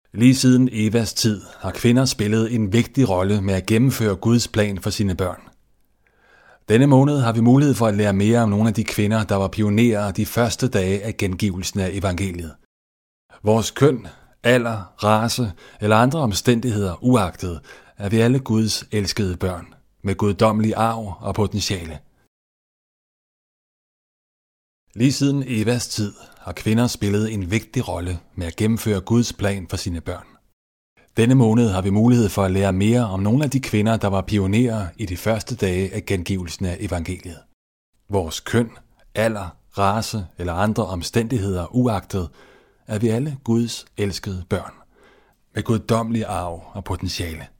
Lige siden Evas tid har kvinder spillet en vigtig rolle med at gennemføre Guds plan for sine børn. Denne måned har vi mulighed for at lære mere om nogle af de kvinder, der var pionerer de første dage af gengivelsen af evangeliet. Vores køn, alder, race eller andre omstændigheder uagtet, er vi alle Guds elskede børn, med guddommelig arv og potentiale. Lige siden Evas tid har kvinder spillet en vigtig rolle med at gennemføre Guds plan for sine børn. Denne måned har vi mulighed for at lære mere om nogle af de kvinder, der var pionerer i de første dage af gengivelsen af evangeliet. Vores køn, alder, race eller andre omstændigheder uagtet, er vi alle Guds elskede børn, med guddommelig arv og potentiale.